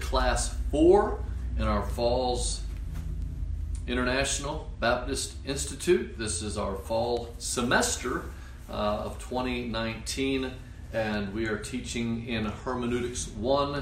Class 4 in our Falls International Baptist Institute. This is our fall semester of 2019, and we are teaching in Hermeneutics 1.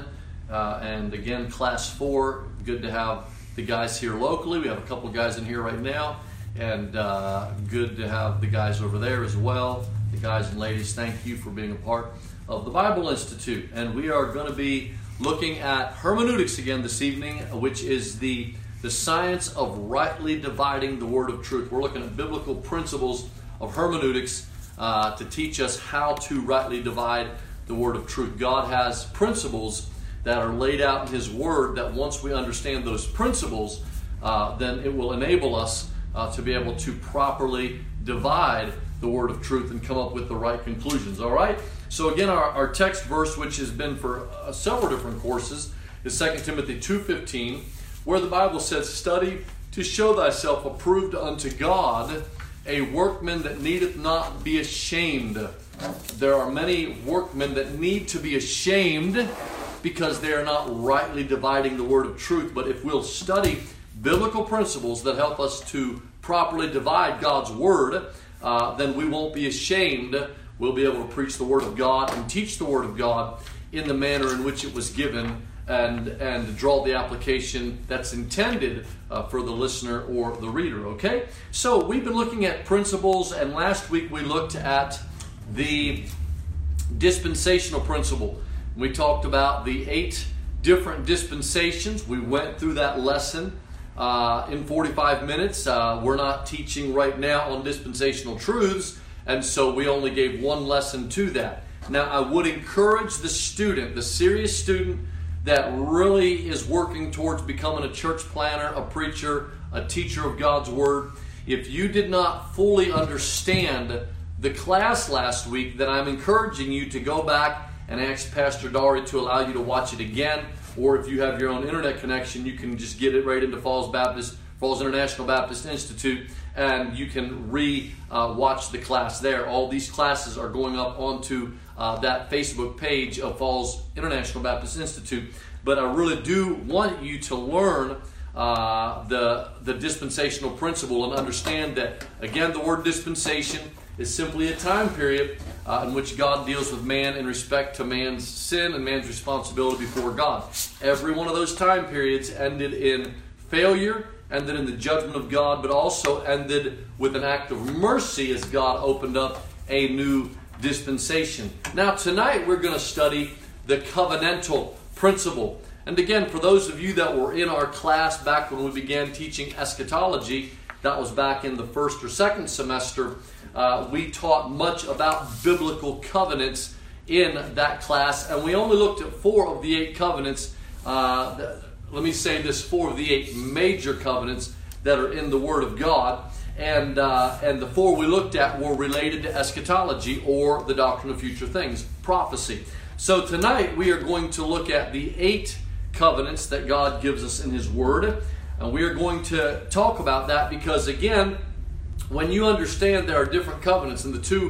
And again, Class 4, good to have the guys here locally. We have a couple guys in here right now, and good to have the guys over there as well. The guys and ladies, thank you for being a part of the Bible Institute. And we are going to be looking at hermeneutics again this evening, which is the science of rightly dividing the word of truth. We're looking at biblical principles of hermeneutics to teach us how to rightly divide the word of truth. God has principles that are laid out in His Word that once we understand those principles, then it will enable us to be able to properly divide the word of truth and come up with the right conclusions. All right? So again, our text verse, which has been for several different courses, is 2 Timothy 2:15, where the Bible says, "Study to show thyself approved unto God, a workman that needeth not be ashamed." There are many workmen that need to be ashamed because they are not rightly dividing the word of truth. But if we'll study biblical principles that help us to properly divide God's word, then we won't be ashamed. We'll be able to preach the word of God and teach the word of God in the manner in which it was given, and draw the application that's intended for the listener or the reader, okay? So we've been looking at principles, and last week we looked at the dispensational principle. We talked about the 8 different dispensations. We went through that lesson in 45 minutes. We're not teaching right now on dispensational truths, and so we only gave one lesson to that. Now, I would encourage the student, the serious student that really is working towards becoming a church planner, a preacher, a teacher of God's Word, if you did not fully understand the class last week, then I'm encouraging you to go back and ask Pastor Dari to allow you to watch it again. Or if you have your own internet connection, you can just get it right into Falls International Baptist Institute, and you can watch the class there. All these classes are going up onto that Facebook page of Falls International Baptist Institute. But I really do want you to learn the dispensational principle and understand that, again, the word dispensation is simply a time period in which God deals with man in respect to man's sin and man's responsibility before God. Every one of those time periods ended in failure, ended in the judgment of God, but also ended with an act of mercy as God opened up a new dispensation. Now tonight we're going to study the covenantal principle. And again, for those of you that were in our class back when we began teaching eschatology, that was back in the first or second semester, we taught much about biblical covenants in that class, and we only looked at 4 of the 8 covenants. Let me say this, 4 of the 8 major covenants that are in the Word of God, and the 4 we looked at were related to eschatology, or the doctrine of future things, prophecy. So tonight we are going to look at the 8 covenants that God gives us in His Word, and we are going to talk about that because, again, when you understand there are different covenants, and the 2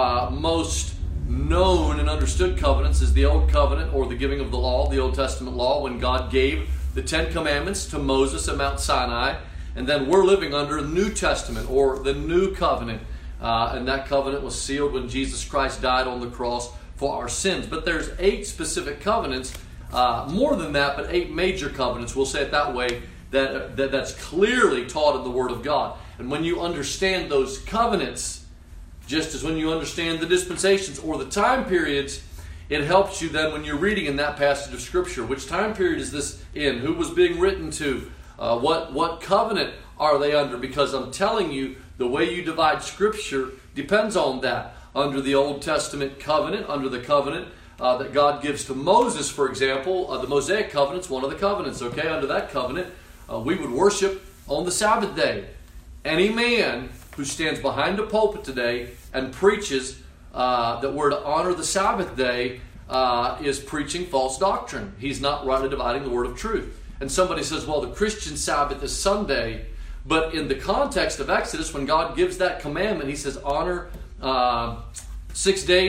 most known and understood covenants is the Old Covenant, or the giving of the law, the Old Testament law, when God gave the 10 Commandments to Moses at Mount Sinai, and then we're living under the New Testament, or the New Covenant, and that covenant was sealed when Jesus Christ died on the cross for our sins. But there's 8 specific covenants, more than that, but 8 major covenants, we'll say it that way, that's clearly taught in the Word of God. And when you understand those covenants, just as when you understand the dispensations or the time periods, it helps you then when you're reading in that passage of Scripture. Which time period is this in? Who was being written to? What covenant are they under? Because I'm telling you, the way you divide Scripture depends on that. Under the Old Testament covenant, under the covenant that God gives to Moses, for example, the Mosaic covenant's one of the covenants, okay? Under that covenant, we would worship on the Sabbath day. Any man who stands behind a pulpit today and preaches that we're to honor the Sabbath day is preaching false doctrine. He's not rightly dividing the word of truth. And somebody says, well, the Christian Sabbath is Sunday. But in the context of Exodus, when God gives that commandment, He says, honor 6 days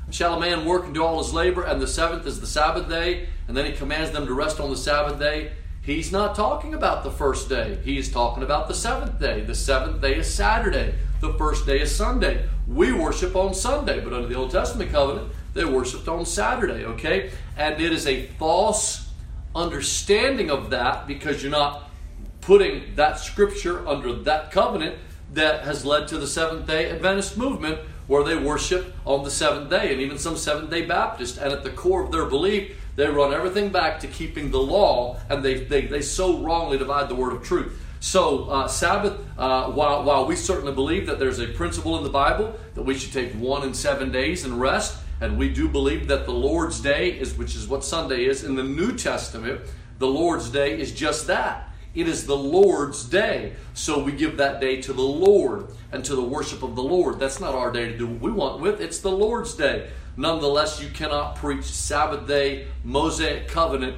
shall a man work and do all his labor, and the seventh is the Sabbath day, and then he commands them to rest on the Sabbath day. He's not talking about the first day. He's talking about the seventh day. The seventh day is Saturday. The first day is Sunday. We worship on Sunday, but under the Old Testament covenant, they worshiped on Saturday, okay? And it is a false understanding of that because you're not putting that scripture under that covenant that has led to the Seventh-day Adventist movement where they worship on the seventh day, and even some Seventh-day Baptists. And at the core of their belief, they run everything back to keeping the law, and they so wrongly divide the word of truth. So Sabbath, while we certainly believe that there's a principle in the Bible that we should take 1 and 7 days and rest, and we do believe that the Lord's Day, which is what Sunday is, in the New Testament, the Lord's Day is just that. It is the Lord's day. So we give that day to the Lord and to the worship of the Lord. That's not our day to do what we want with. It's the Lord's day. Nonetheless, you cannot preach Sabbath day, Mosaic covenant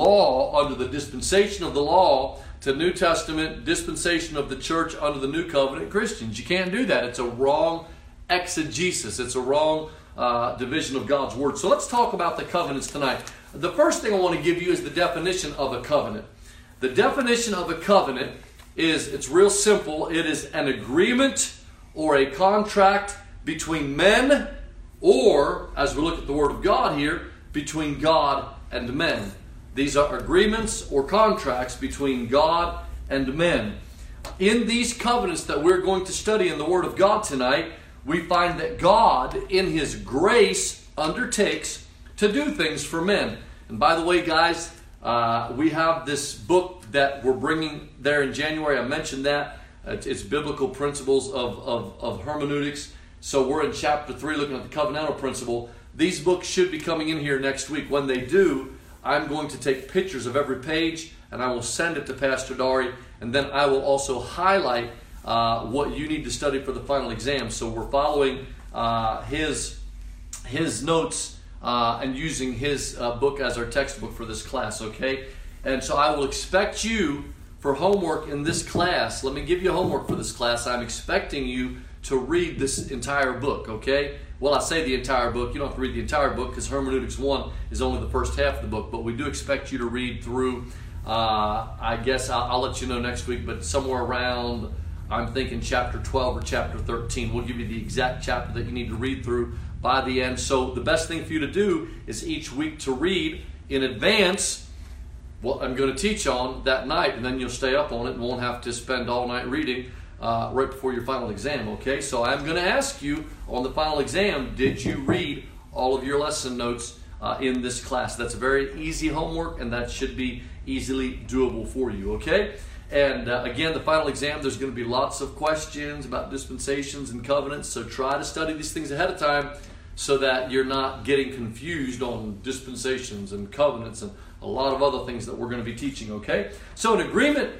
law under the dispensation of the law to New Testament dispensation of the church under the New Covenant Christians. You can't do that. It's a wrong exegesis. It's a wrong division of God's Word. So let's talk about the covenants tonight. The first thing I want to give you is the definition of a covenant. The definition of a covenant it's real simple. It is an agreement or a contract between men, or, as we look at the Word of God here, between God and men. These are agreements or contracts between God and men. In these covenants that we're going to study in the Word of God tonight, we find that God, in His grace, undertakes to do things for men. And by the way, guys, we have this book that we're bringing there in January. I mentioned that. It's Biblical Principles of Hermeneutics. So we're in chapter 3 looking at the covenantal principle. These books should be coming in here next week. When they do, I'm going to take pictures of every page and I will send it to Pastor Dari, and then I will also highlight what you need to study for the final exam. So we're following his notes and using his book as our textbook for this class, okay? And so I will expect you for homework in this class. Let me give you homework for this class. I'm expecting you to read this entire book, okay? Well, I say the entire book. You don't have to read the entire book because Hermeneutics 1 is only the first half of the book, but we do expect you to read through, I guess I'll let you know next week, but somewhere around, I'm thinking chapter 12 or chapter 13. We'll give you the exact chapter that you need to read through by the end. So the best thing for you to do is each week to read in advance what I'm going to teach on that night, and then you'll stay up on it and won't have to spend all night reading right before your final exam, okay? So I'm going to ask you on the final exam, did you read all of your lesson notes in this class? That's very easy homework, and that should be easily doable for you, okay? And again, the final exam, there's going to be lots of questions about dispensations and covenants, so try to study these things ahead of time so that you're not getting confused on dispensations and covenants and a lot of other things that we're going to be teaching, okay? So an agreement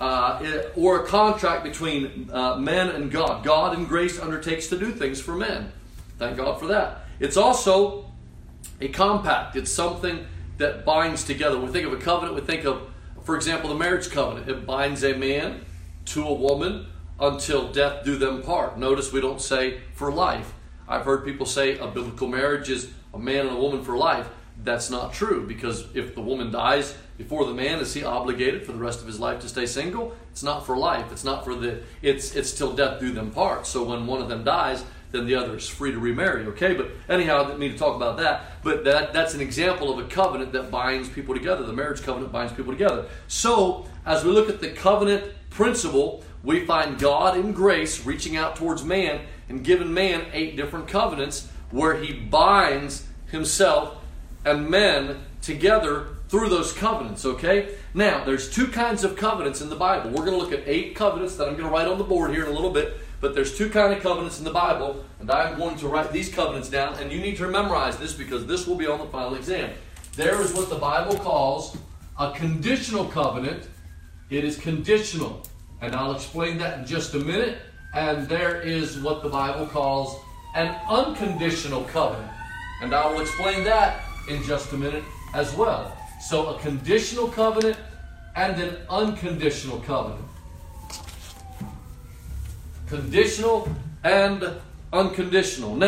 or a contract between men and God. God in grace undertakes to do things for men. Thank God for that. It's also a compact. It's something that binds together. When we think of a covenant, we think of, for example, the marriage covenant. It binds a man to a woman until death do them part. Notice we don't say for life. I've heard people say a biblical marriage is a man and a woman for life. That's not true, because if the woman dies before the man, is he obligated for the rest of his life to stay single? It's not for life. It's not for it's till death do them part. So when one of them dies, then the other is free to remarry, okay? But anyhow, I didn't mean to talk about that. But that's an example of a covenant that binds people together. The marriage covenant binds people together. So as we look at the covenant principle, we find God in grace reaching out towards man and giving man 8 different covenants where He binds Himself and men together through those covenants, okay? Now, there's 2 kinds of covenants in the Bible. We're going to look at 8 covenants that I'm going to write on the board here in a little bit, but there's 2 kinds of covenants in the Bible, and I'm going to write these covenants down, and you need to memorize this because this will be on the final exam. There is what the Bible calls a conditional covenant. It is conditional, and I'll explain that in just a minute. And there is what the Bible calls an unconditional covenant, and I will explain that in just a minute as well. So a conditional covenant and an unconditional covenant. Conditional and unconditional. Now,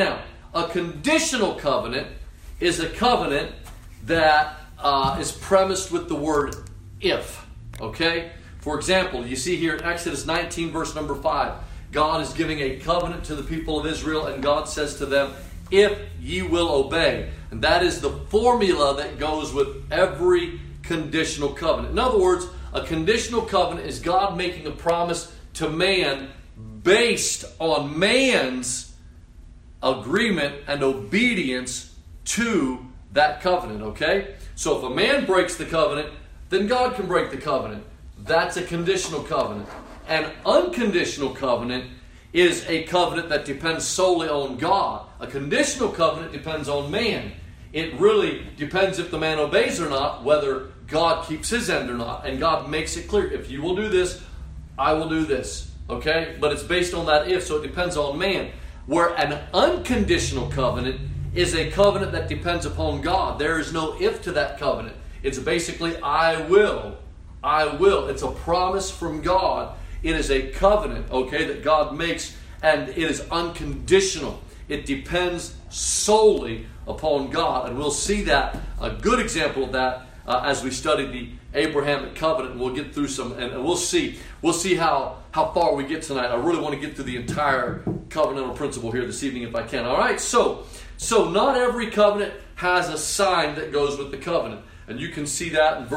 A conditional covenant is a covenant that is premised with the word if. Okay? For example, you see here in Exodus 19, verse number 5, God is giving a covenant to the people of Israel, and God says to them, if ye will obey. And that is the formula that goes with every conditional covenant. In other words, a conditional covenant is God making a promise to man based on man's agreement and obedience to that covenant, okay? So if a man breaks the covenant, then God can break the covenant. That's a conditional covenant. An unconditional covenant is a covenant that depends solely on God. A conditional covenant depends on man. It really depends if the man obeys or not, whether God keeps his end or not. And God makes it clear, if you will do this, I will do this. Okay? But it's based on that if, so it depends on man. Where an unconditional covenant is a covenant that depends upon God. There is no if to that covenant. It's basically, I will. I will. It's a promise from God. It is a covenant, okay, that God makes, and it is unconditional. It depends solely upon God. And we'll see that, a good example of that, as we study the Abrahamic covenant. And we'll get through some, and we'll see how far we get tonight. I really want to get through the entire covenantal principle here this evening if I can. All right, so not every covenant has a sign that goes with the covenant. And you can see that in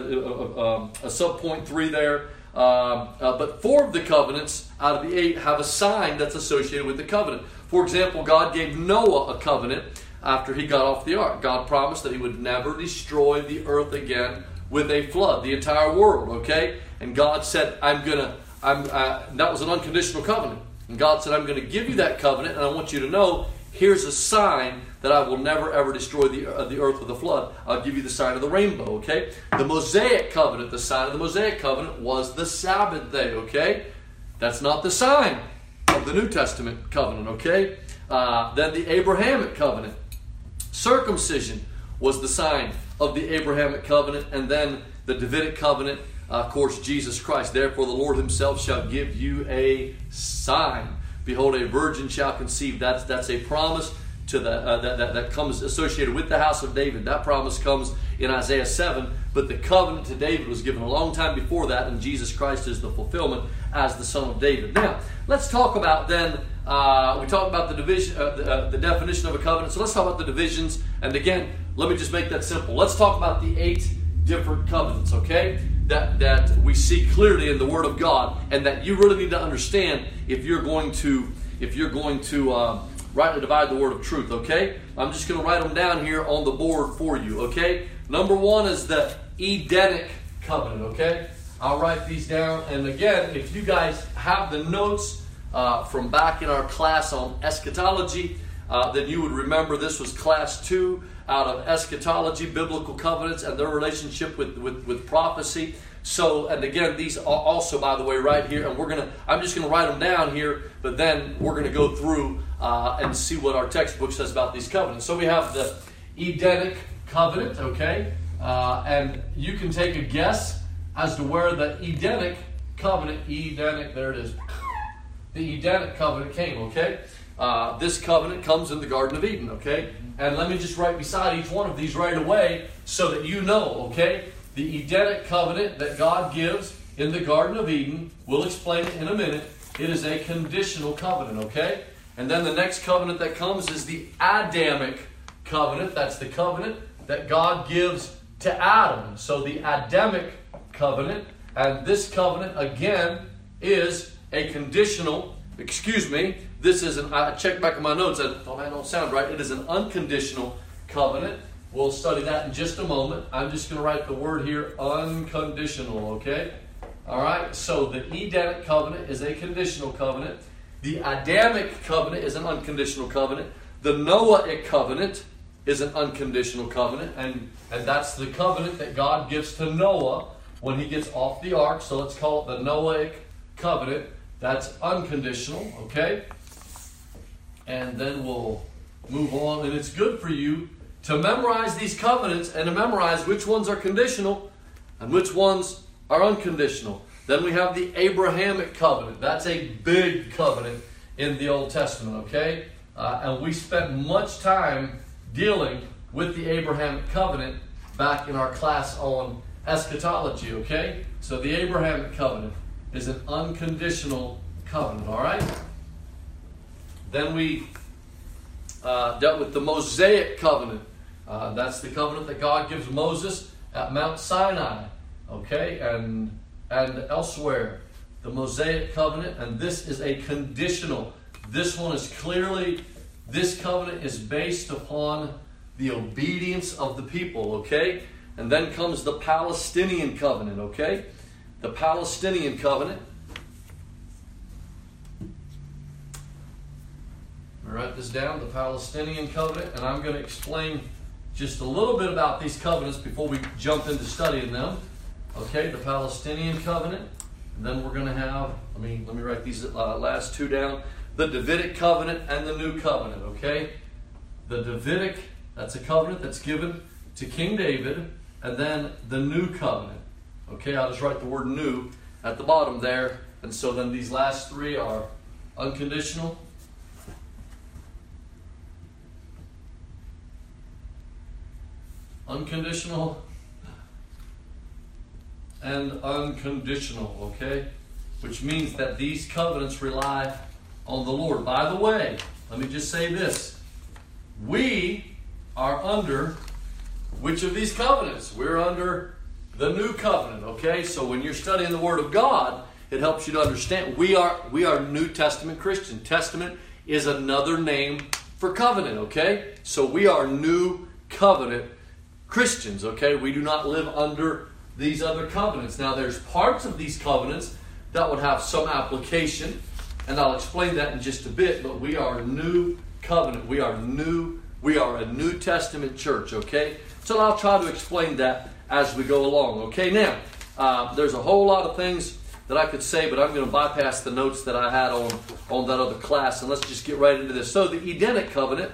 subpoint 3 there. But 4 of the covenants out of the 8 have a sign that's associated with the covenant. For example, God gave Noah a covenant after he got off the ark. God promised that he would never destroy the earth again with a flood, the entire world, okay? And God said, that was an unconditional covenant. And God said, I'm going to give you that covenant, and I want you to know, here's a sign that I will never ever destroy the earth with a flood. I'll give you the sign of the rainbow, okay? The Mosaic covenant, the sign of the Mosaic covenant was the Sabbath day, okay? That's not the sign of the New Testament covenant, okay? Then the Abrahamic covenant. Circumcision was the sign of the Abrahamic covenant, and then the Davidic covenant, of course, Jesus Christ. Therefore the Lord himself shall give you a sign. Behold, a virgin shall conceive. That's a promise to that comes associated with the house of David. That promise comes in Isaiah 7, but the covenant to David was given a long time before that, and Jesus Christ is the fulfillment as the son of David. Now, let's talk about then, we talked about the division, the definition of a covenant, so let's talk about the divisions, and again, let me just make that simple. Let's talk about the 8 different covenants, okay, that we see clearly in the Word of God, and that you really need to understand if you're going to rightly divide the word of truth, okay? I'm just going to write them down here on the board for you, okay? Number 1 is the Edenic covenant, okay? I'll write these down, and again, if you guys have the notes from back in our class on eschatology, then you would remember this was class 2 out of eschatology, biblical covenants, and their relationship with prophecy. So, and again, these are also, by the way, right here, and I'm just going to write them down here, but then we're going to go through and see what our textbook says about these covenants. So we have the Edenic covenant, okay? And you can take a guess as to where the Edenic covenant, there it is, the Edenic covenant came, okay? This covenant comes in the Garden of Eden, okay? And let me just write beside each one of these right away so that you know, okay? The Edenic covenant that God gives in the Garden of Eden, we'll explain it in a minute. It is a conditional covenant, okay? And then the next covenant that comes is the Adamic covenant. That's the covenant that God gives to Adam. So the Adamic covenant, and this covenant again is a conditional, this is I checked back in my notes, I thought that don't sound right. It is an unconditional covenant. We'll study that in just a moment. I'm just going to write the word here, unconditional, okay? All right, so the Edenic covenant is a conditional covenant. The Adamic covenant is an unconditional covenant. The Noahic covenant is an unconditional covenant, and that's the covenant that God gives to Noah when he gets off the ark. So let's call it the Noahic covenant. That's unconditional, okay? And then we'll move on, and it's good for you to memorize these covenants and to memorize which ones are conditional and which ones are unconditional. Then we have the Abrahamic covenant. That's a big covenant in the Old Testament, okay? and we spent much time dealing with the Abrahamic covenant back in our class on eschatology, okay? So the Abrahamic covenant is an unconditional covenant, all right? Then we dealt with the Mosaic covenant. That's the covenant that God gives Moses at Mount Sinai, okay, and elsewhere. The Mosaic covenant, and this is a conditional. This one is clearly, this covenant is based upon the obedience of the people, okay? And then comes the Palestinian covenant, okay? The Palestinian covenant. Write this down, the Palestinian covenant, and I'm going to explain just a little bit about these covenants before we jump into studying them. Okay, the Palestinian covenant, and then we're going to have, let me write these last two down, the Davidic covenant and the New Covenant, okay? The Davidic, that's a covenant that's given to King David, and then the New Covenant. Okay, I'll just write the word new at the bottom there, and so then these last three are unconditional, unconditional, and unconditional, okay? Which means that these covenants rely on the Lord. By the way, let me just say this. We are under which of these covenants? We're under the New Covenant, okay? So when you're studying the Word of God, it helps you to understand we are New Testament Christian. Testament is another name for covenant, okay? So we are New Covenant Christians, okay? We do not live under these other covenants. Now, there's parts of these covenants that would have some application, and I'll explain that in just a bit, but we are New Covenant. We are a New Testament church, okay? So I'll try to explain that as we go along, okay? Now, there's a whole lot of things that I could say, but I'm going to bypass the notes that I had on that other class, and let's just get right into this. So the Edenic covenant,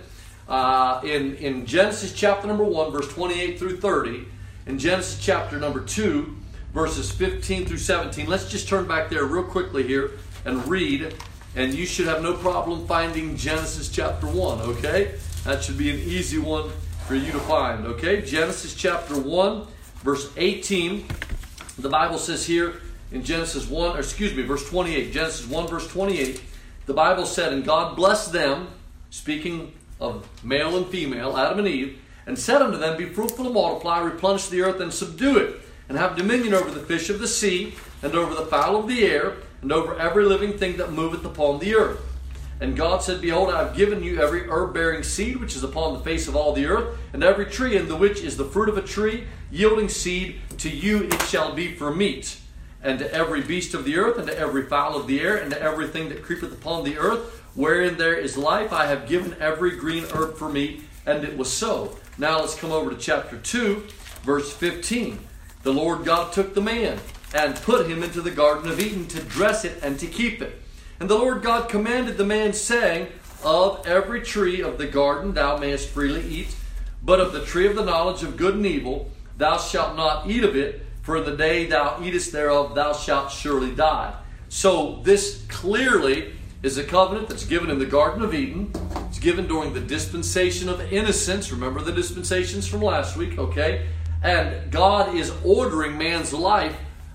in Genesis chapter number 1, verse 28 through 30, in Genesis chapter number 2, verses 15 through 17. Let's just turn back there real quickly here and read, and you should have no problem finding Genesis chapter 1, okay? That should be an easy one for you to find, okay? Genesis chapter 1, verse 18. The Bible says here in Genesis 1, verse 28. Genesis 1, verse 28. The Bible said, "And God blessed them," speaking of male and female, Adam and Eve, "and said unto them, Be fruitful and multiply, replenish the earth and subdue it, and have dominion over the fish of the sea, and over the fowl of the air, and over every living thing that moveth upon the earth. And God said, Behold, I have given you every herb-bearing seed which is upon the face of all the earth, and every tree in the which is the fruit of a tree, yielding seed, to you it shall be for meat. And to every beast of the earth, and to every fowl of the air, and to everything that creepeth upon the earth, wherein there is life, I have given every green herb for meat. And it was so." Now let's come over to chapter 2, verse 15. "The Lord God took the man, and put him into the Garden of Eden to dress it and to keep it. And the Lord God commanded the man, saying, Of every tree of the garden thou mayest freely eat, but of the tree of the knowledge of good and evil thou shalt not eat of it, for in the day thou eatest thereof thou shalt surely die." So this clearly is a covenant that's given in the Garden of Eden. It's given during the dispensation of innocence. Remember the dispensations from last week, okay? And God is ordering man's life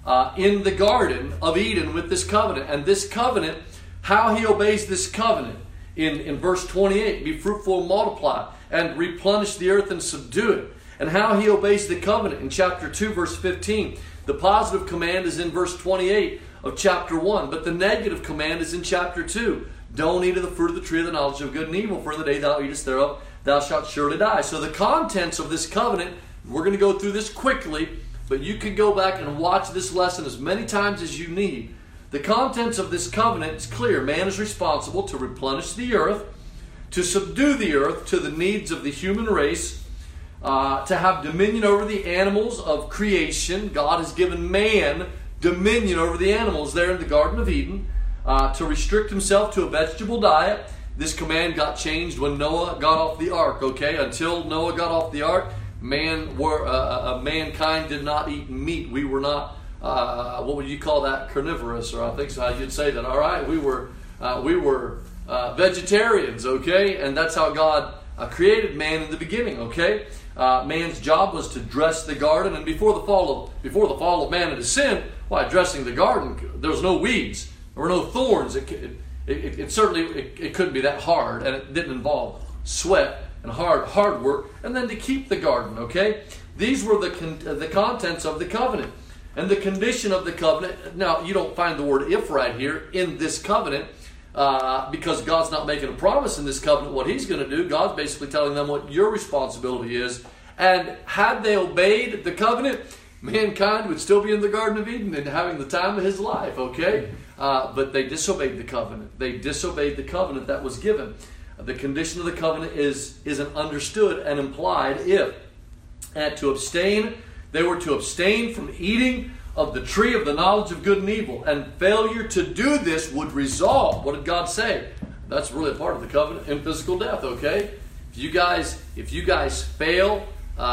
in the Garden of Eden with this covenant. And this covenant, how he obeys this covenant in verse 28, "Be fruitful and multiply, and replenish the earth and subdue it." And how he obeys the covenant in chapter 2, verse 15. The positive command is in verse 28 of chapter 1, but the negative command is in chapter 2. "Don't eat of the fruit of the tree of the knowledge of good and evil, for in the day thou eatest thereof, thou shalt surely die." So the contents of this covenant, we're going to go through this quickly, but you can go back and watch this lesson as many times as you need. The contents of this covenant is clear. Man is responsible to replenish the earth, to subdue the earth to the needs of the human race, to have dominion over the animals of creation. God has given man dominion over the animals there in the Garden of Eden, to restrict himself to a vegetable diet. This command got changed when Noah got off the ark, okay? Until Noah got off the ark, mankind did not eat meat. We were not, what would you call that, carnivorous, or I think so how you'd say that. All right, we were vegetarians, okay? And that's how God created man in the beginning, okay? Man's job was to dress the garden, and before the fall of man into sin, why, dressing the garden, there was no weeds, there were no thorns. It certainly couldn't be that hard, and it didn't involve sweat and hard work. And then to keep the garden, okay? These were the contents of the covenant. And the condition of the covenant, now you don't find the word if right here in this covenant, because God's not making a promise in this covenant what He's going to do. God's basically telling them what your responsibility is. And had they obeyed the covenant, mankind would still be in the Garden of Eden and having the time of his life, okay? But they disobeyed the covenant. They disobeyed the covenant that was given. The condition of the covenant is an understood and implied if. And to abstain, they were to abstain from eating of the tree of the knowledge of good and evil. And failure to do this would result, what did God say? That's really a part of the covenant, in physical death, okay? If you guys fail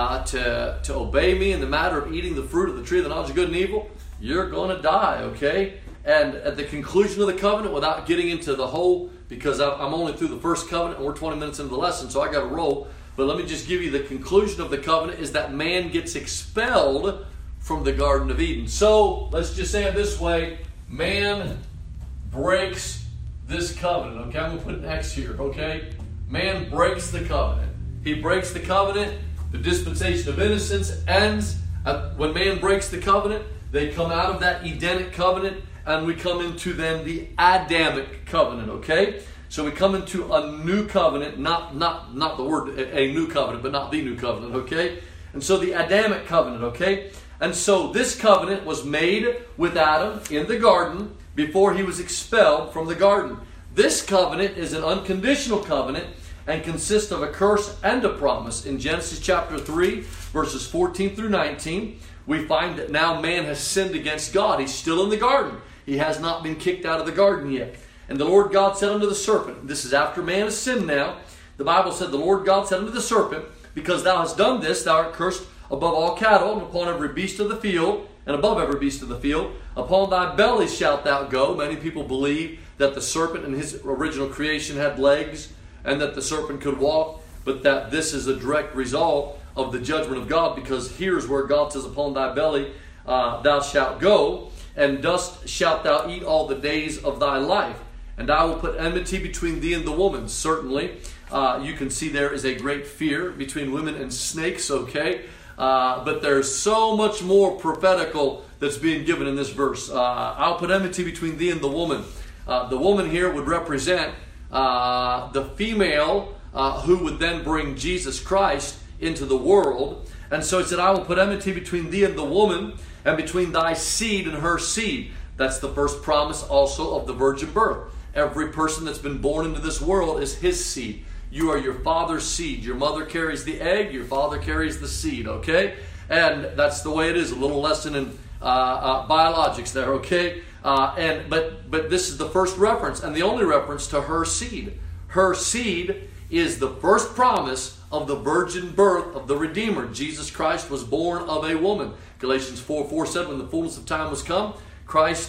to obey me in the matter of eating the fruit of the tree of the knowledge of good and evil, you're going to die, okay? And at the conclusion of the covenant, without getting into the whole, because I'm only through the first covenant and we're 20 minutes into the lesson, so I got to roll. But let me just give you the conclusion of the covenant is that man gets expelled from the Garden of Eden. So, let's just say it this way. Man breaks this covenant. Okay, I'm going to put an X here, okay? Man breaks the covenant. He breaks the covenant. The dispensation of innocence ends. When man breaks the covenant, they come out of that Edenic covenant, and we come into then the Adamic covenant, okay? So we come into a new covenant, not the word a new covenant, but not the new covenant, okay? And so the Adamic covenant, okay? And so this covenant was made with Adam in the garden before he was expelled from the garden. This covenant is an unconditional covenant and consists of a curse and a promise. In Genesis chapter 3, verses 14 through 19, we find that now man has sinned against God. He's still in the garden. He has not been kicked out of the garden yet. And the Lord God said unto the serpent, this is after man has sinned now, the Bible said, the Lord God said unto the serpent, because thou hast done this, thou art cursed above all cattle, and upon every beast of the field, and above every beast of the field. Upon thy belly shalt thou go. Many people believe that the serpent in his original creation had legs, and that the serpent could walk, but that this is a direct result of the judgment of God, because here's where God says, upon thy belly thou shalt go, and dust shalt thou eat all the days of thy life. And I will put enmity between thee and the woman. Certainly, you can see there is a great fear between women and snakes, okay? But there's so much more prophetical that's being given in this verse. I'll put enmity between thee and the woman. The woman here would represent the female who would then bring Jesus Christ into the world. And so he said, I will put enmity between thee and the woman, and between thy seed and her seed. That's the first promise also of the virgin birth. Every person that's been born into this world is his seed. You are your father's seed. Your mother carries the egg, your father carries the seed, okay? And that's the way it is. A little lesson in biologics there, okay? But this is the first reference and the only reference to her seed. Her seed is the first promise of the virgin birth of the Redeemer. Jesus Christ was born of a woman. Galatians 4:4 said, when the fullness of time was come, Christ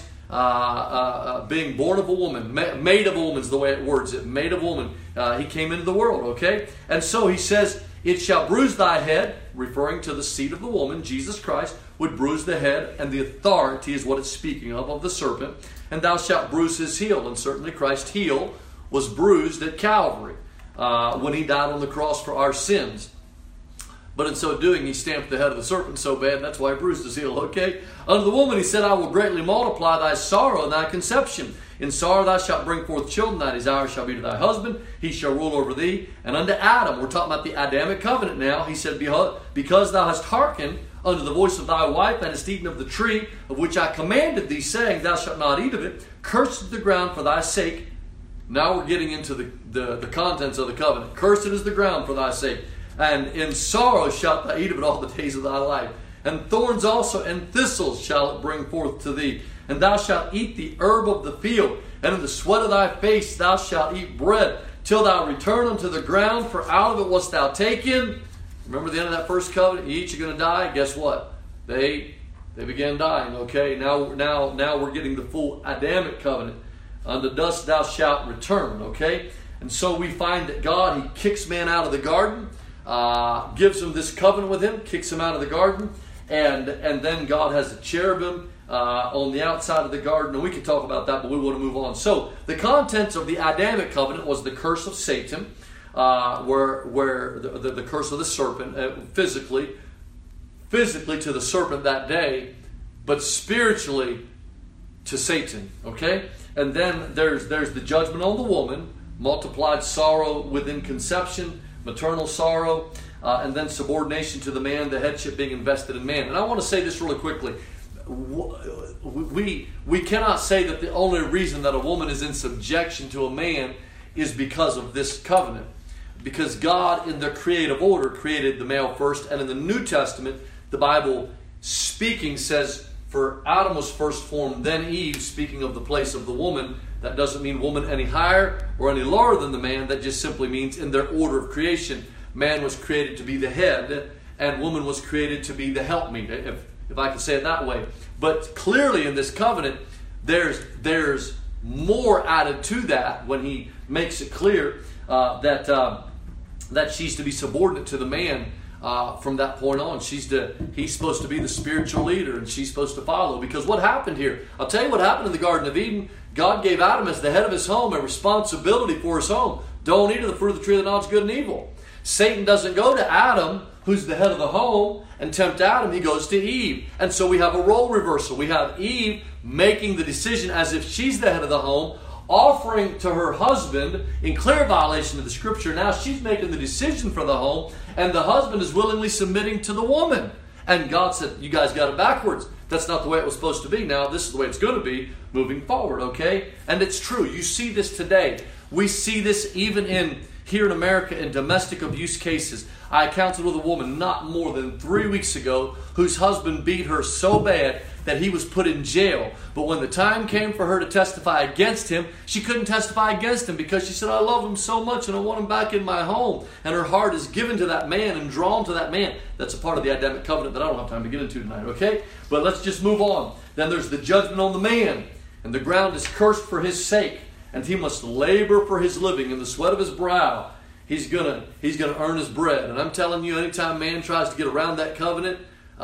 being born of a woman, made of a woman is the way it words it, made of a woman, he came into the world, okay? And so he says, it shall bruise thy head, referring to the seed of the woman. Jesus Christ would bruise the head, and the authority is what it's speaking of the serpent, and thou shalt bruise his heel. And certainly Christ's heel was bruised at Calvary when he died on the cross for our sins. But in so doing, he stamped the head of the serpent so bad, that's why he bruised his heel, okay? Unto the woman he said, I will greatly multiply thy sorrow and thy conception. In sorrow thou shalt bring forth children, thy desire shall be to thy husband, he shall rule over thee. And unto Adam, we're talking about the Adamic covenant now, he said, because thou hast hearkened unto the voice of thy wife, and hast eaten of the tree of which I commanded thee, saying, thou shalt not eat of it, cursed is the ground for thy sake. Now we're getting into the contents of the covenant. Cursed is the ground for thy sake. And in sorrow shalt thou eat of it all the days of thy life. And thorns also and thistles shall it bring forth to thee. And thou shalt eat the herb of the field, and in the sweat of thy face thou shalt eat bread, till thou return unto the ground, for out of it wast thou taken. Remember the end of that first covenant? You eat, you're going to die. Guess what? They began dying, okay? Now we're getting the full Adamic covenant. unto dust thou shalt return, okay? And so we find that God, He kicks man out of the garden, gives him this covenant with him, kicks him out of the garden, and then God has a cherubim on the outside of the garden, and we could talk about that, but we want to move on. So the contents of the Adamic covenant was the curse of Satan, where the curse of the serpent, physically to the serpent that day, but spiritually to Satan, okay? And then there's the judgment on the woman, multiplied sorrow within conception, maternal sorrow, and then subordination to the man, the headship being invested in man. And I want to say this really quickly. We cannot say that the only reason that a woman is in subjection to a man is because of this covenant. Because God, in the creative order, created the male first. And in the New Testament, the Bible speaking says, for Adam was first formed, then Eve, speaking of the place of the woman. That doesn't mean woman any higher or any lower than the man. That just simply means in their order of creation, man was created to be the head, and woman was created to be the helpmeet, if I can say it that way. But clearly in this covenant, there's more added to that when He makes it clear that she's to be subordinate to the man. From that point on, he's supposed to be the spiritual leader, and she's supposed to follow. Because what happened here? I'll tell you what happened in the Garden of Eden. God gave Adam, as the head of his home, a responsibility for his home. Don't eat of the fruit of the tree of the knowledge of good and evil. Satan doesn't go to Adam, who's the head of the home, and tempt Adam. He goes to Eve. And so we have a role reversal. We have Eve making the decision as if she's the head of the home, offering to her husband in clear violation of the Scripture. Now she's making the decision for the home, and the husband is willingly submitting to the woman. And God said, you guys got it backwards. That's not the way it was supposed to be. Now this is the way it's going to be moving forward, okay? And it's true. You see this today. We see this even here in America in domestic abuse cases. I counseled with a woman not more than 3 weeks ago whose husband beat her so bad that he was put in jail. But when the time came for her to testify against him, she couldn't testify against him because she said, I love him so much and I want him back in my home. And her heart is given to that man and drawn to that man. That's a part of the Adamic covenant that I don't have time to get into tonight, okay? But let's just move on. Then there's the judgment on the man. And the ground is cursed for his sake. And he must labor for his living in the sweat of his brow. He's gonna earn his bread. And I'm telling you, anytime man tries to get around that covenant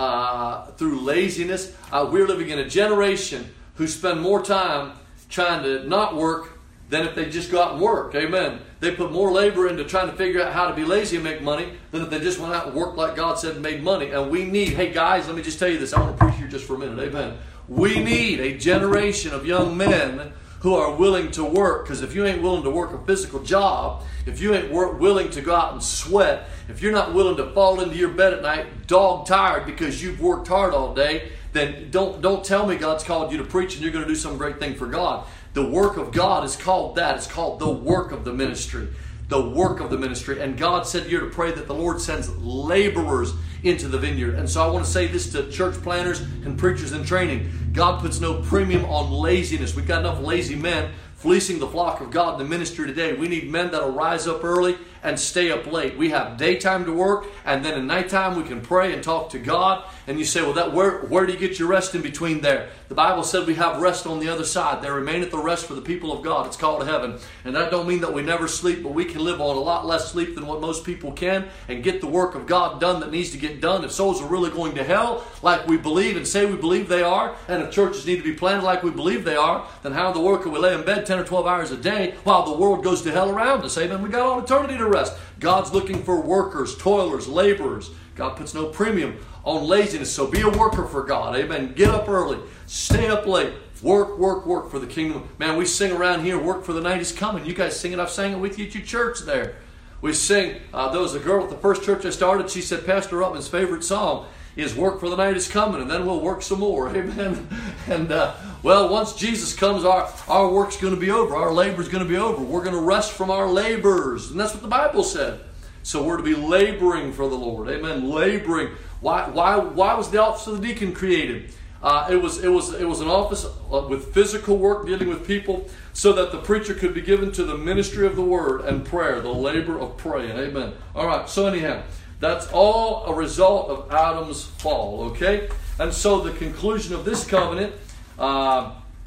through laziness, we're living in a generation who spend more time trying to not work than if they just go out and work. Amen. They put more labor into trying to figure out how to be lazy and make money than if they just went out and worked like God said and made money. And we need, hey guys, let me just tell you this. I want to preach here just for a minute. Amen. We need a generation of young men who are willing to work. Because if you ain't willing to work a physical job, if you ain't willing to go out and sweat, if you're not willing to fall into your bed at night dog tired because you've worked hard all day, then don't tell me God's called you to preach and you're going to do some great thing for God. The work of God is called that. It's called the work of the ministry. The work of the ministry. And God said you're to pray that the Lord sends laborers into the vineyard. And so I want to say this to church planners and preachers in training. God puts no premium on laziness. We've got enough lazy men fleecing the flock of God in the ministry today. We need men that'll rise up early and stay up late. We have daytime to work, and then at nighttime we can pray and talk to God. And you say, well, where do you get your rest in between there? The Bible said we have rest on the other side. There remaineth the rest for the people of God. It's called heaven. And that don't mean that we never sleep, but we can live on a lot less sleep than what most people can and get the work of God done that needs to get done. If souls are really going to hell like we believe and say we believe they are, and if churches need to be planted like we believe they are, then how in the world can we lay in bed 10 or 12 hours a day while the world goes to hell around us? Amen. We got all eternity to rest. God's looking for workers, toilers, laborers. God puts no premium on laziness, so be a worker for God. Amen. Get up early. Stay up late. Work, work, work for the kingdom. Man, we sing around here, work for the night is coming. You guys sing it. I've sang it with you at your church there. We sing, there was a girl at the first church I started, she said Pastor Ruttman's favorite song is work for the night is coming, and then we'll work some more. Amen. And well, once Jesus comes, our work's going to be over. Our labor's going to be over. We're going to rest from our labors. And that's what the Bible said. So we're to be laboring for the Lord. Amen. Laboring. Why was the office of the deacon created? It was an office with physical work dealing with people so that the preacher could be given to the ministry of the word and prayer, the labor of praying. Amen. All right. So anyhow, that's all a result of Adam's fall. Okay. And so the conclusion of this covenant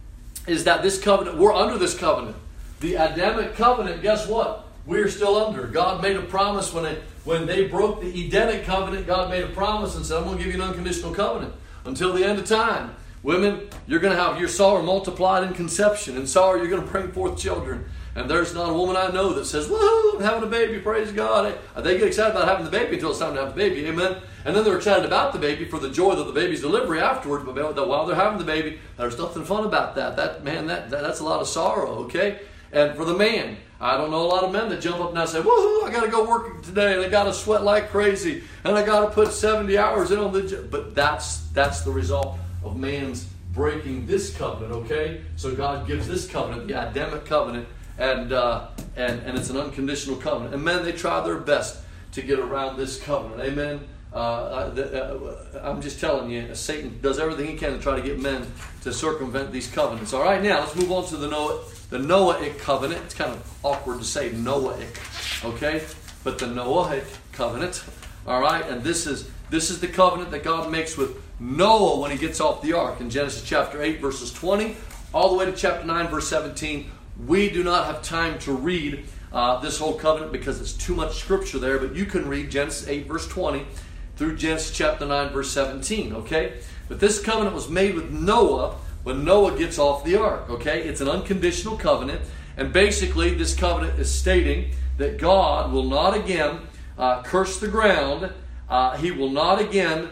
is that this covenant, we're under this covenant. The Adamic covenant, guess what? We're still under. God made a promise when they broke the Edenic covenant. God made a promise and said, I'm going to give you an unconditional covenant until the end of time. Women, you're going to have your sorrow multiplied in conception. In sorrow, you're going to bring forth children. And there's not a woman I know that says, woohoo, I'm having a baby, praise God. They get excited about having the baby until it's time to have the baby, amen? And then they're excited about the baby for the joy of the baby's delivery afterwards. But while they're having the baby, there's nothing fun about that. That's a lot of sorrow, okay? And for the man, I don't know a lot of men that jump up and say, woohoo, I got to go work today, and I got to sweat like crazy, and I got to put 70 hours in on the job. But that's the result of man's breaking this covenant, okay? So God gives this covenant, the Adamic covenant, and it's an unconditional covenant. And men, they try their best to get around this covenant, amen? I'm just telling you, Satan does everything he can to try to get men to circumvent these covenants. All right, now let's move on to the Noahic covenant. It's kind of awkward to say Noahic, okay? But the Noahic covenant, all right? And this is the covenant that God makes with Noah when he gets off the ark in Genesis chapter 8, verses 20, all the way to chapter 9, verse 17. We do not have time to read this whole covenant because it's too much scripture there, but you can read Genesis 8, verse 20 through Genesis chapter 9, verse 17, okay? But this covenant was made with Noah when Noah gets off the ark, okay? It's an unconditional covenant, and basically this covenant is stating that God will not again curse the ground. He will not again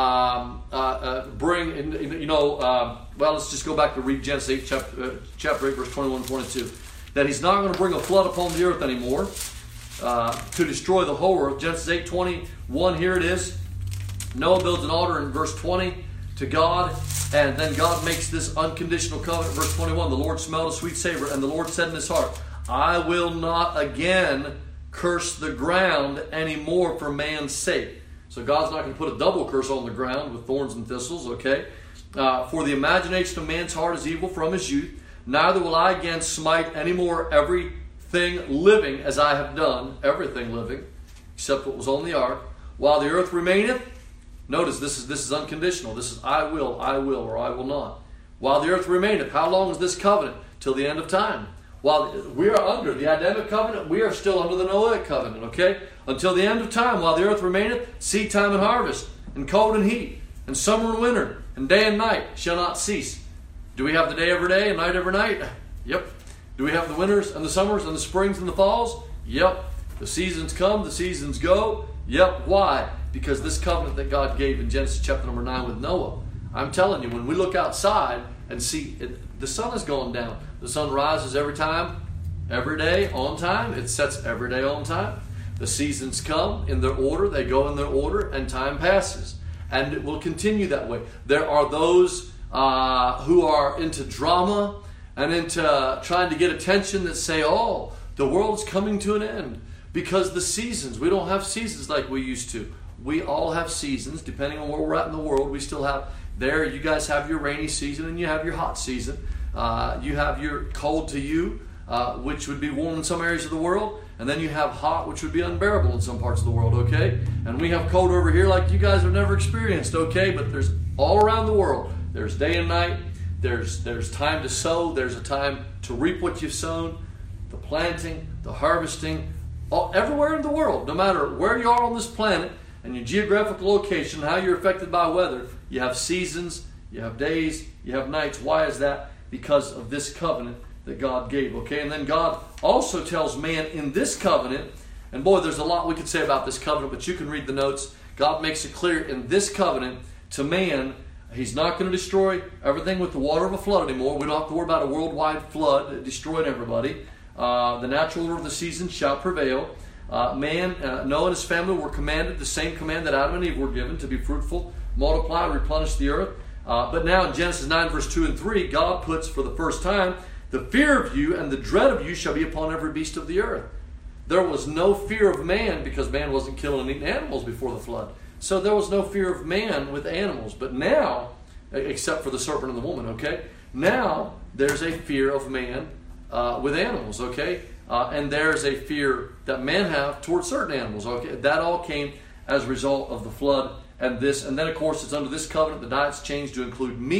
bring, well, let's just go back to read Genesis 8, chapter 8, verse 21 and 22. That he's not going to bring a flood upon the earth anymore to destroy the whole earth. Genesis 8, 21, here it is. Noah builds an altar in verse 20 to God, and then God makes this unconditional covenant. Verse 21, the Lord smelled a sweet savor, and the Lord said in his heart, I will not again curse the ground anymore for man's sake. So God's not going to put a double curse on the ground with thorns and thistles, okay? For the imagination of man's heart is evil from his youth. Neither will I again smite any more everything living as I have done, everything living, except what was on the ark. While the earth remaineth, notice this is unconditional. This is I will, or I will not. While the earth remaineth, how long is this covenant? Till the end of time. While we are under the Adamic covenant, we are still under the Noahic covenant, okay? Until the end of time, while the earth remaineth, seed time and harvest, and cold and heat, and summer and winter, and day and night shall not cease. Do we have the day every day and night every night? Yep. Do we have the winters and the summers and the springs and the falls? Yep. The seasons come, the seasons go. Yep. Why? Because this covenant that God gave in Genesis chapter number 9 with Noah. I'm telling you, when we look outside and see the sun is going down. The sun rises every time, every day on time. It sets every day on time. The seasons come in their order. They go in their order, and time passes. And it will continue that way. There are those who are into drama and into trying to get attention that say, oh, the world's coming to an end because the seasons, we don't have seasons like we used to. We all have seasons depending on where we're at in the world. We still have you guys have your rainy season and you have your hot season. You have your cold to you, which would be warm in some areas of the world, and then you have hot, which would be unbearable in some parts of the world, okay? And we have cold over here like you guys have never experienced, okay? But there's all around the world. There's day and night. There's time to sow. There's a time to reap what you've sown. The planting, the harvesting, everywhere in the world, no matter where you are on this planet and your geographical location, how you're affected by weather, you have seasons, you have days, you have nights. Why is that? Because of this covenant that God gave, okay? And then God also tells man in this covenant, and boy, there's a lot we could say about this covenant, but you can read the notes. God makes it clear in this covenant to man, he's not going to destroy everything with the water of a flood anymore. We don't have to worry about a worldwide flood that destroyed everybody. The natural order of the seasons shall prevail. Noah and his family were commanded the same command that Adam and Eve were given, to be fruitful, multiply, replenish the earth. But now in Genesis 9, verse 2 and 3, God puts for the first time, the fear of you and the dread of you shall be upon every beast of the earth. There was no fear of man because man wasn't killing and eating animals before the flood. So there was no fear of man with animals. But now, except for the serpent and the woman, okay? Now there's a fear of man with animals, okay? And there's a fear that men have towards certain animals, okay? That all came as a result of the flood and this. And then, of course, it's under this covenant. The diet's changed to include meat.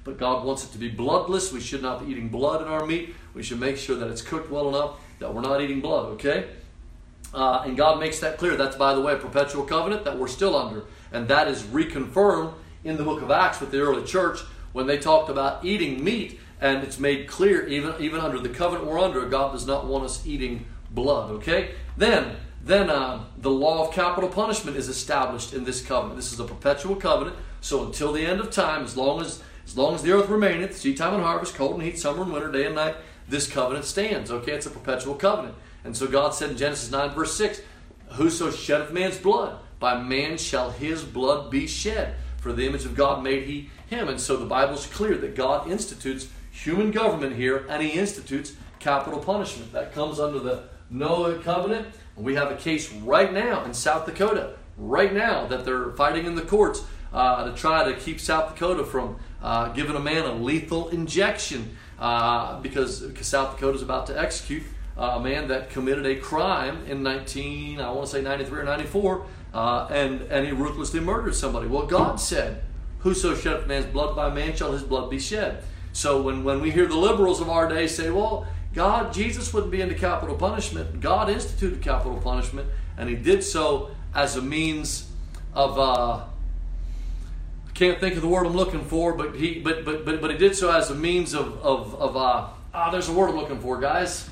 but God wants it to be bloodless. We should not be eating blood in our meat. We should make sure that it's cooked well enough that we're not eating blood, okay? And God makes that clear. That's, by the way, a perpetual covenant that we're still under. And that is reconfirmed in the book of Acts with the early church when they talked about eating meat. And it's made clear, even under the covenant we're under, God does not want us eating blood, okay? Then the law of capital punishment is established in this covenant. This is a perpetual covenant. So until the end of time, as long as the earth remaineth, seed time and harvest, cold and heat, summer and winter, day and night, this covenant stands, okay? It's a perpetual covenant. And so God said in Genesis 9 verse 6, whoso sheddeth man's blood, by man shall his blood be shed. For the image of God made he him. And so the Bible's clear that God institutes human government here, and he institutes capital punishment. That comes under the Noah covenant. We have a case right now in South Dakota, right now, that they're fighting in the courts to try to keep South Dakota from giving a man a lethal injection because South Dakota is about to execute a man that committed a crime in 93 or 94, and he ruthlessly murdered somebody. Well, God said, whoso sheddeth man's blood, by man shall his blood be shed. So when we hear the liberals of our day say, well, Jesus wouldn't be into capital punishment. God instituted capital punishment, and he did so as a means of I can't think of the word I'm looking for, but he did so as a means of there's a word I'm looking for, guys.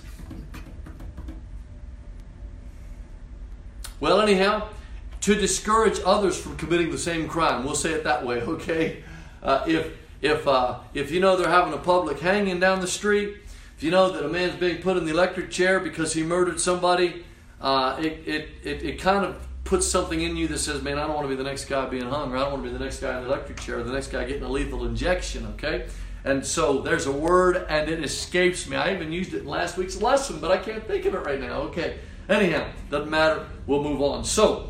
Well, anyhow, to discourage others from committing the same crime. We'll say it that way, okay? If you know they're having a public hanging down the street, if you know that a man's being put in the electric chair because he murdered somebody, it kind of puts something in you that says, man, I don't want to be the next guy being hung, or I don't want to be the next guy in the electric chair, or the next guy getting a lethal injection, okay? And so there's a word, and it escapes me. I even used it in last week's lesson, but I can't think of it right now, okay? Anyhow, doesn't matter. We'll move on. So,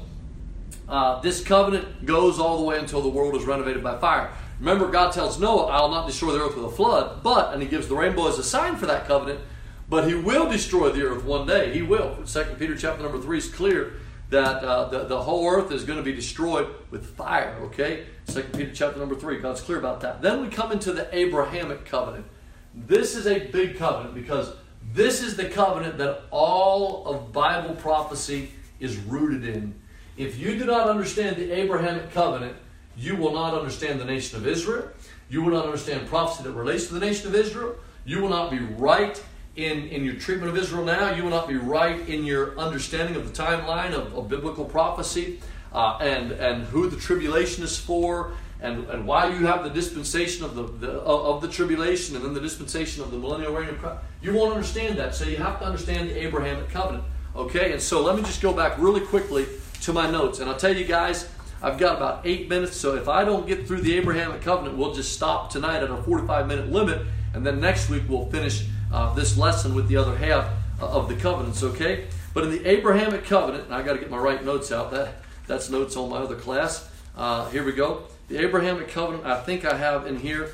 this covenant goes all the way until the world is renovated by fire. Remember, God tells Noah, I'll not destroy the earth with a flood, and he gives the rainbow as a sign for that covenant, but he will destroy the earth one day. He will. 2 Peter chapter number 3 is clear that the whole earth is going to be destroyed with fire, okay? 2 Peter chapter number 3, God's clear about that. Then we come into the Abrahamic covenant. This is a big covenant because this is the covenant that all of Bible prophecy is rooted in. If you do not understand the Abrahamic covenant, you will not understand the nation of Israel. You will not understand prophecy that relates to the nation of Israel. You will not be right in your treatment of Israel now. You will not be right in your understanding of the timeline of biblical prophecy and who the tribulation is for and why you have the dispensation of the tribulation and then the dispensation of the millennial reign of Christ. You won't understand that. So you have to understand the Abrahamic covenant. Okay, and so let me just go back really quickly to my notes. And I'll tell you guys, I've got about 8 minutes, so if I don't get through the Abrahamic covenant, we'll just stop tonight at our 45-minute limit, and then next week we'll finish this lesson with the other half of the covenants, okay? But in the Abrahamic covenant, and I got to get my right notes out. That's notes on my other class. Here we go. The Abrahamic covenant, I think I have in here.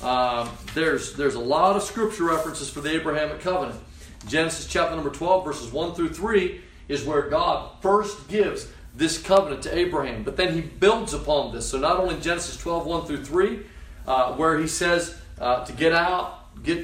There's a lot of scripture references for the Abrahamic covenant. Genesis chapter number 12, verses 1 through 3 is where God first gives this covenant to Abraham, but then he builds upon this. So not only Genesis 12, 1 through 3, where he says to get out,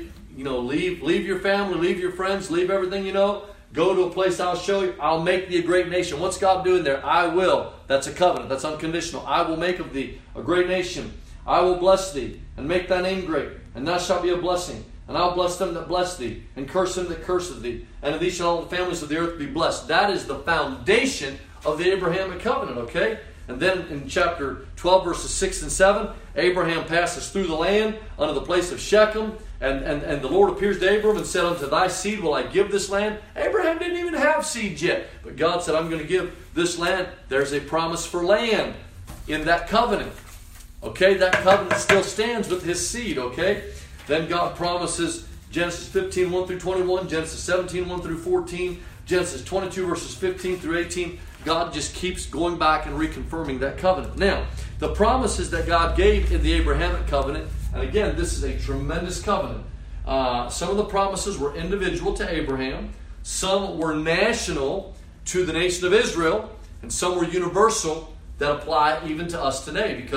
leave your family, leave your friends, leave everything you know, go to a place I'll show you, I'll make thee a great nation. What's God doing there? I will. That's a covenant. That's unconditional. I will make of thee a great nation. I will bless thee and make thy name great, and thou shalt be a blessing. And I'll bless them that bless thee, and curse them that curseth thee. And of thee shall all the families of the earth be blessed. That is the foundation of the Abrahamic covenant, okay? And then in chapter 12, verses 6 and 7, Abraham passes through the land unto the place of Shechem, and the Lord appears to Abram and said, unto thy seed will I give this land. Abraham didn't even have seed yet, but God said, I'm going to give this land. There's a promise for land in that covenant. Okay, that covenant still stands with his seed, okay? Then God promises Genesis 15, 1 through 21, Genesis 17, 1 through 14, Genesis 22, verses 15 through 18. God just keeps going back and reconfirming that covenant. Now, the promises that God gave in the Abrahamic covenant, and again, this is a tremendous covenant. Some of the promises were individual to Abraham, some were national to the nation of Israel, and some were universal that apply even to us today, because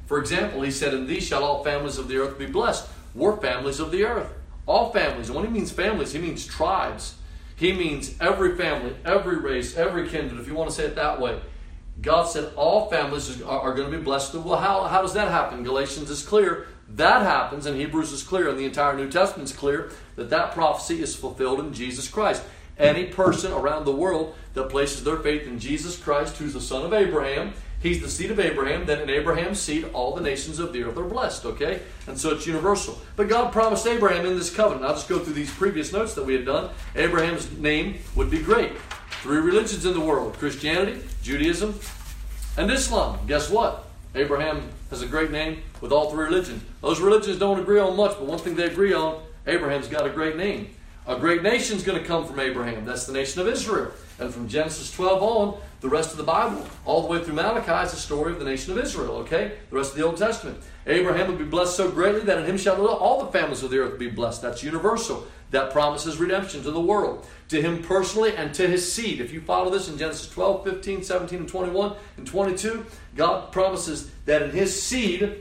For example, he said, in these shall all families of the earth be blessed. We're families of the earth. All families. And when he means families, he means tribes. He means every family, every race, every kindred, if you want to say it that way. God said all families are going to be blessed. Well, how does that happen? Galatians is clear. That happens, and Hebrews is clear, and the entire New Testament is clear, that prophecy is fulfilled in Jesus Christ. Any person around the world that places their faith in Jesus Christ, who's the son of Abraham, he's the seed of Abraham, then in Abraham's seed all the nations of the earth are blessed, okay? And so it's universal. But God promised Abraham in this covenant. I'll just go through these previous notes that we had done. Abraham's name would be great. 3 religions in the world: Christianity, Judaism, and Islam. Guess what? Abraham has a great name with all 3 religions. Those religions don't agree on much, but one thing they agree on, Abraham's got a great name. A great nation's going to come from Abraham. That's the nation of Israel. And from Genesis 12 on, the rest of the Bible, all the way through Malachi, is the story of the nation of Israel, okay? The rest of the Old Testament. Abraham would be blessed so greatly that in him shall all the families of the earth be blessed. That's universal. That promises redemption to the world, to him personally and to his seed. If you follow this in Genesis 12, 15, 17, and 21, and 22, God promises that in his seed,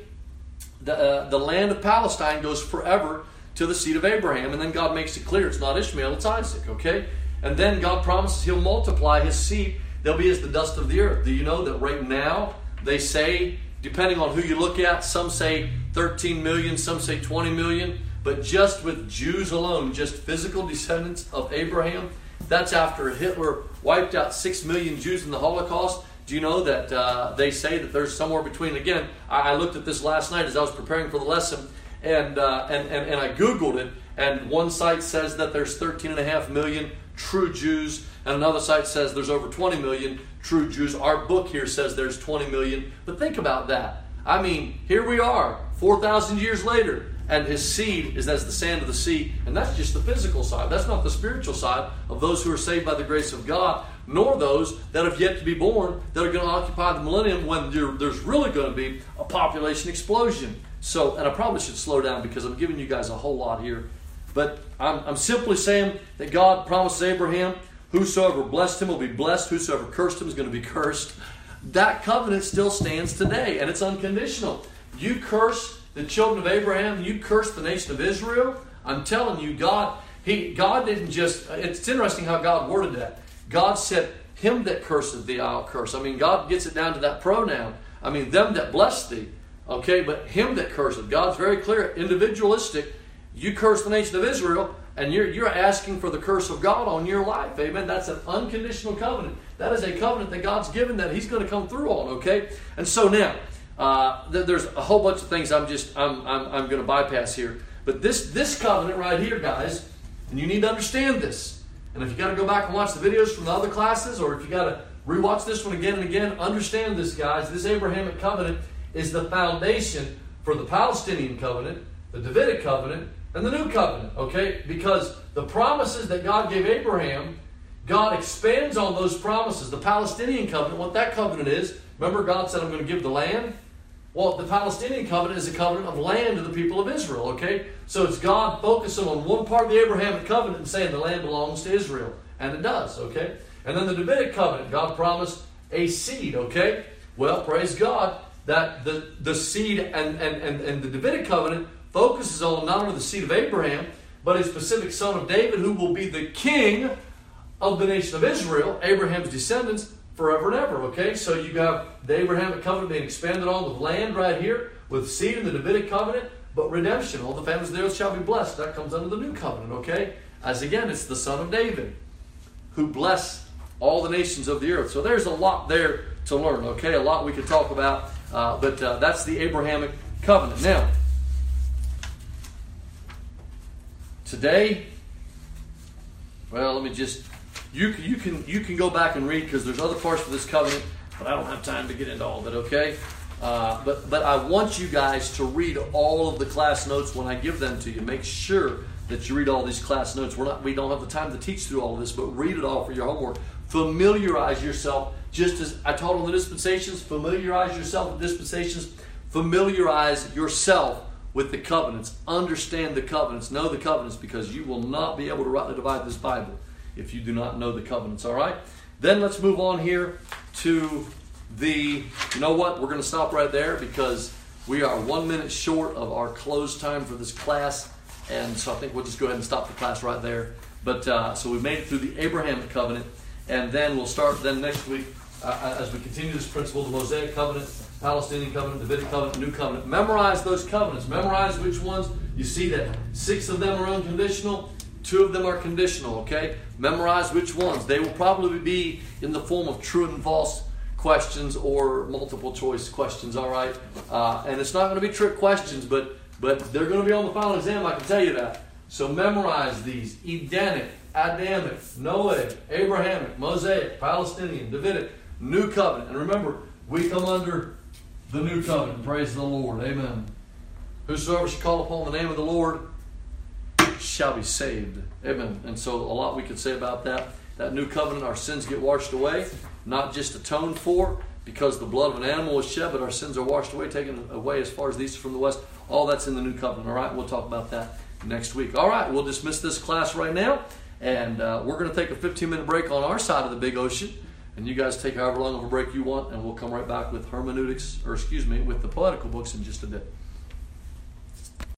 the land of Palestine goes forever to the seed of Abraham. And then God makes it clear it's not Ishmael, it's Isaac, okay? And then God promises he'll multiply his seed. They'll be as the dust of the earth. Do you know that right now they say, depending on who you look at, some say 13 million, some say 20 million. But just with Jews alone, just physical descendants of Abraham, that's after Hitler wiped out 6 million Jews in the Holocaust. Do you know that they say that there's somewhere between, again, I looked at this last night as I was preparing for the lesson, and I Googled it, and one site says that there's 13.5 million true Jews, and another site says there's over 20 million true Jews. Our book here says there's 20 million. But think about that. I mean, here we are, 4,000 years later, and his seed is as the sand of the sea. And that's just the physical side. That's not the spiritual side of those who are saved by the grace of God, nor those that have yet to be born that are going to occupy the millennium when there's really going to be a population explosion. So, and I probably should slow down because I'm giving you guys a whole lot here. But I'm simply saying that God promises Abraham, whosoever blessed him will be blessed, whosoever cursed him is going to be cursed. That covenant still stands today, and it's unconditional. You curse the children of Abraham, you curse the nation of Israel. I'm telling you, God didn't just, it's interesting how God worded that. God said, him that curseth thee I'll curse. I mean, God gets it down to that pronoun. I mean, them that bless thee. Okay, but him that curseth. God's very clear, individualistic. You curse the nation of Israel, and you're asking for the curse of God on your life. Amen. That's an unconditional covenant. That is a covenant that God's given that he's going to come through on. Okay, and so now there's a whole bunch of things I'm going to bypass here. But this covenant right here, guys, and you need to understand this. And if you got to go back and watch the videos from the other classes, or if you got to rewatch this one again and again, understand this, guys. This Abrahamic covenant is the foundation for the Palestinian covenant, the Davidic covenant, and the new covenant, okay? Because the promises that God gave Abraham, God expands on those promises. The Palestinian covenant, what that covenant is, remember God said, I'm going to give the land? Well, the Palestinian covenant is a covenant of land to the people of Israel, okay? So it's God focusing on one part of the Abrahamic covenant and saying the land belongs to Israel. And it does, okay? And then the Davidic covenant, God promised a seed, okay? Well, praise God that the seed and the Davidic covenant focuses on not only the seed of Abraham, but a specific son of David who will be the king of the nation of Israel, Abraham's descendants, forever and ever, okay? So you have the Abrahamic covenant being expanded on with land right here, with seed in the Davidic covenant, but redemption, all the families of the earth shall be blessed. That comes under the new covenant, okay? As again, it's the son of David who blessed all the nations of the earth. So there's a lot there to learn, okay? A lot we could talk about, but that's the Abrahamic covenant. Now, today, well, let me just, you can go back and read because there's other parts of this covenant, but I don't have time to get into all of it, okay? But I want you guys to read all of the class notes when I give them to you. Make sure that you read all these class notes. We don't have the time to teach through all of this, but read it all for your homework. Familiarize yourself, just as I taught on the dispensations, familiarize yourself with dispensations. Familiarize yourself with the covenants. Understand the covenants. Know the covenants, because you will not be able to rightly divide this Bible if you do not know the covenants, all right? Then let's move on here to you know what? We're going to stop right there because We are 1 minute short of our close time for this class, and so I think we'll just go ahead and stop the class right there. But so we made it through the Abrahamic covenant, and then we'll start then next week as we continue this principle, the Mosaic covenant, Palestinian covenant, Davidic covenant, New covenant. Memorize those covenants. Memorize which ones. You see that 6 of them are unconditional, 2 of them are conditional, okay? Memorize which ones. They will probably be in the form of true and false questions or multiple choice questions, all right? And it's not going to be trick questions, but they're going to be on the final exam, I can tell you that. So memorize these: Edenic, Adamic, Noahic, Abrahamic, Mosaic, Palestinian, Davidic, New covenant. And remember, we come under the new covenant. Praise the Lord. Amen. Whosoever shall call upon the name of the Lord shall be saved. Amen. And so a lot we could say about that. That new covenant, our sins get washed away, not just atoned for, because the blood of an animal was shed, but our sins are washed away, taken away as far as the east from the west. All that's in the new covenant. All right, we'll talk about that next week. All right, we'll dismiss this class right now, and we're going to take a 15-minute break on our side of the big ocean, and you guys take however long of a break you want, and we'll come right back with with the poetical books in just a bit.